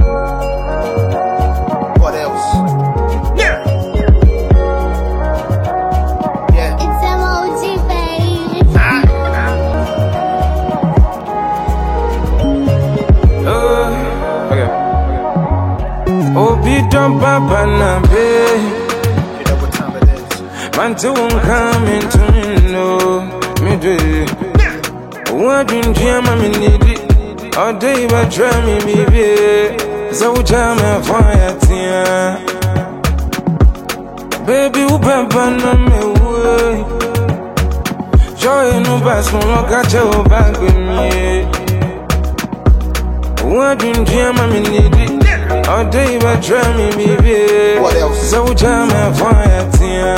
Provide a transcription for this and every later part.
What else? Yeah. It's MOG, baby. Okay. Oh, be done, Papa, na be. You know what time it is. Man, to won't come into me, no. Me do. What do you need it? All day, but try me, baby. So, jam a fire, tia. Baby, who papa, no me way. Joy, no bass, no look at your back with me. What do you need it? All day, but try me, baby. What else? So, jam a fire, tia.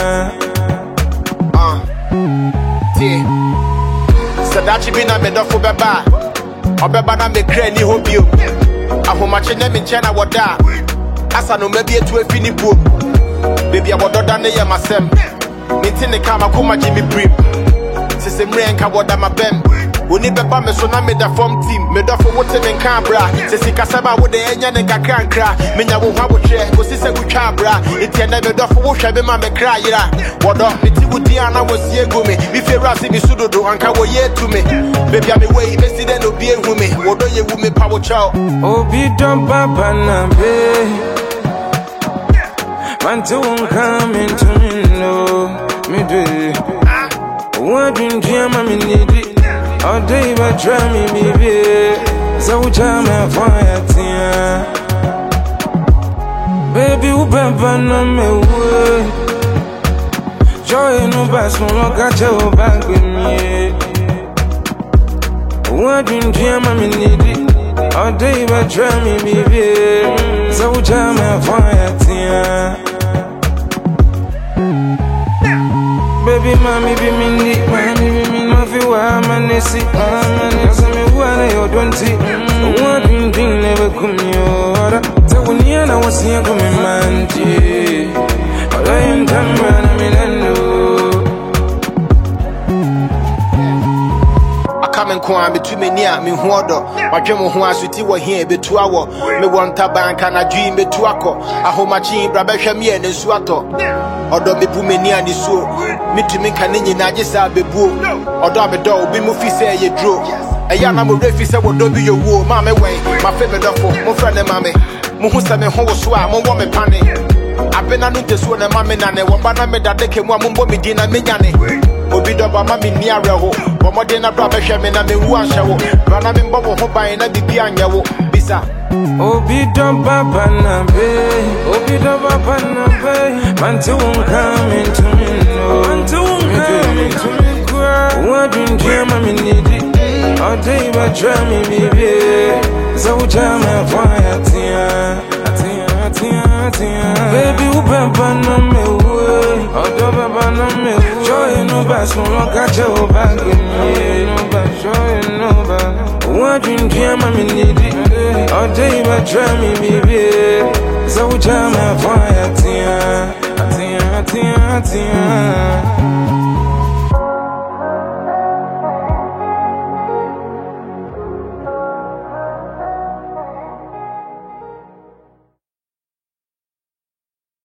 Yeah. So that you been a me for beba. Or beba na me crane hope you. I ho much in them in China what that. As I know maybe a 12 fini boom. Baby, I would done the yamasem. Meeting the kama kuma Jimmy Brim. Sissy Mrenka what I'm a bem. We need Beba me so na me da form team. Me da for what in Cabra. Sissy Casaba with the Enyan and Kakra. Minya will have a chair. Go see with Cabra. It's your name da for what I be my cry. What up? Me tea with Diana was here go me. If you rasi me sudo and kawo ye to me. Baby, I'm away. Messi then no be with me. What do you with me power chow? Oh, be done, Papa, na be. Man, to won't come into me, no. Me do. What do you need it? All day, but try me, baby. So, jam a fire, tia. Baby, who papa, no me way. Joy, no bass, no look at your back with me. What do you need it? All day, but try me, baby. So, jam a fire, tia. Baby, mommy, be me neat, mommy, be me nothing. Why, man, they see, man, they say me, why they all don't see. What do you never come here? So, when you know what's here, come in, man, all I am done, man, I mean, I know. Come and come between me near me water. My dream of who I should see here be 2 hours. Me want a bank and I dream me 2 hours. I hold my chin, Brabesha me and Swato. Or don't be put me near the so. Me to me can in Najisa be boo. Or don't be dog, be movie say you drew. A young am a refuse, I will do your war, mamma way. My favorite duffel, my friend and mammy. Muhusa me ho swam, my woman panic. I've been a new to swim and mammy and one banana that they came one mumbo dinner miniani. Obido ba mami ni areho bomode na bra behwe me na me wu ahyewo bana me mbobo ho ban na bibi anyewo bisa Obido papa na be Obido papa na be man to come into me no man to come into me what do you mami need it all day but try me baby so jam fire tia baby who papa na me odo papa na me joy no bass no look at your back with me no bass joy no bass what do you mami need it all day but try me baby so jam fire tia